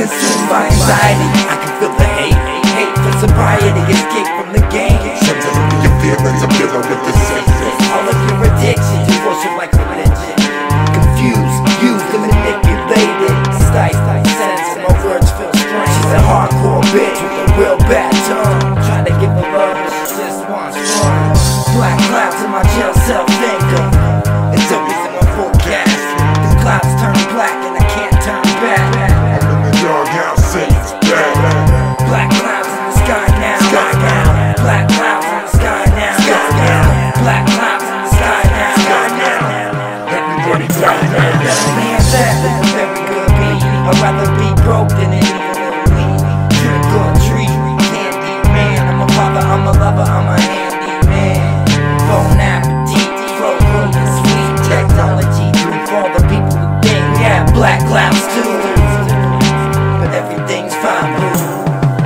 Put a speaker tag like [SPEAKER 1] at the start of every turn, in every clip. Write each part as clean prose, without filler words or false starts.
[SPEAKER 1] consumed by anxiety. I can feel the hate for sobriety, escape from the game.
[SPEAKER 2] Sometimes your feelings are filled with the sickness.
[SPEAKER 1] All of your addictions, you worship like religion. Confused, used and manipulated. Stifled sense, and my words feel strange. She's a hardcore bitch with a real bad tongue. Trying to give her love, but she just wants fun. Black clouds in my jail cell thinker. It's always in my forecast. The clouds turn black and I can't turn back.
[SPEAKER 2] I'm in the doghouse, say it's bad.
[SPEAKER 1] Black clouds in the sky now. Black clouds in the sky now. Black clouds in the sky now.
[SPEAKER 2] Everybody die now.
[SPEAKER 1] Man, that's a very good beat. I'd rather be broke than any little weed. Trick or treat, candy man. I'm a father, I'm a lover, I'm a handy man. Bon appetit, flow room and sweet technology. For all the people who think we have black clouds too. But everything's fine, boo.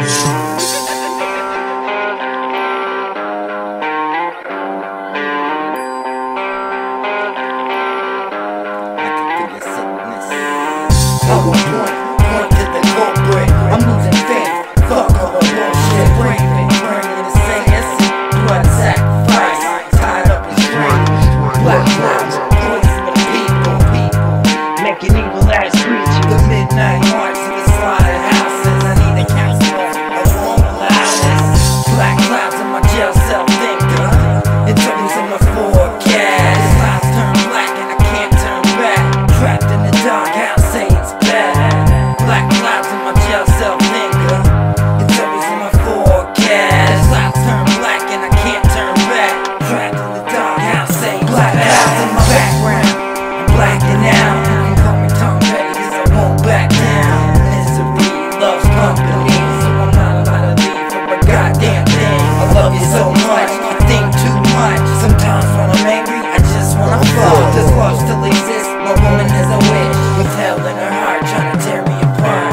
[SPEAKER 1] I will point to the culprit. I'm losing faith. Fuck all the bullshit. Raving, burning the sands. Blood sacrifice. Tied up in string. Black clouds, poison the people. Making evil ass creatures. The midnight march to the slaughterhouses. I need a counselor. I won't allow this. Black clouds in my jail cell thinker. It's always in my forecast. Clouds turn black and I can't turn back. Trapped in the doghouse. Black clouds in my jail cell thinker. It's always in my forecast. Clouds turn black and I can't turn back. Trapped in the doghouse, say black clouds in my background. I'm blacking out. You can call me Tom Petty 'cause I won't back down. Misery loves company, so I'm not about to leave for a goddamn thing. I love you so much, I think too much. Sometimes when I'm angry, I just wanna fuck. This love still exists, my woman is a witch with hell in her heart, trying to tear me apart.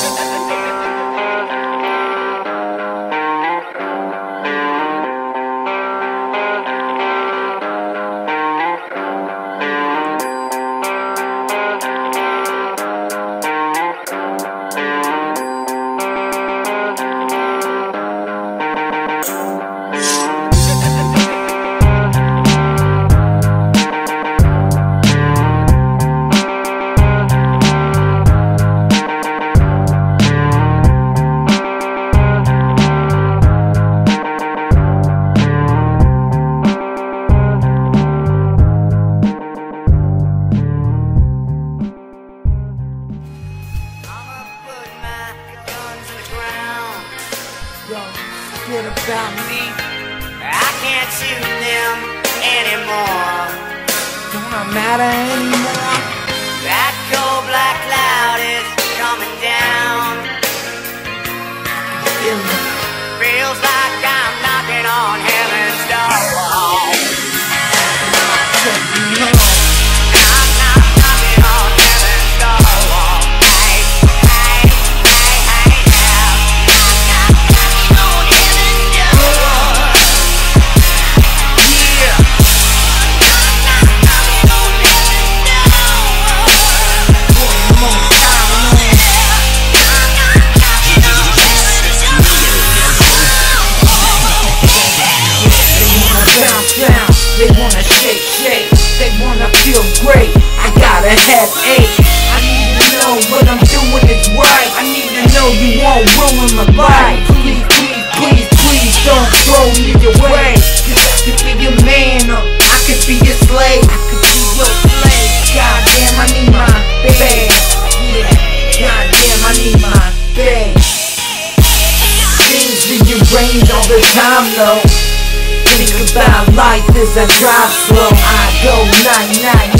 [SPEAKER 1] What about me?
[SPEAKER 3] I can't shoot them anymore.
[SPEAKER 1] Don't I matter anymore?
[SPEAKER 3] That cold black cloud is coming down. Feels like I'm knocking on heaven's door. I'm not knocking on heaven's door. Hey, hey, hey, hey, now. I'm not knocking on heaven's door. Yeah. I'm not knocking on heaven's door.
[SPEAKER 1] Come on, time, man.
[SPEAKER 3] I'm not knocking on heaven's door.
[SPEAKER 1] They wanna shake, shake. They wanna feel great. I got a headache. I need to know what I'm doing is right. I need to know you won't ruin my life. Please, please, please, please don't throw me away. 'Cause I could be your man or I could be your slave. I could be your slave. Goddamn, I need my babe. Yeah, goddamn, I need my babe. Things rearrange all the time though. Think about life as I drive slow. I go night, night,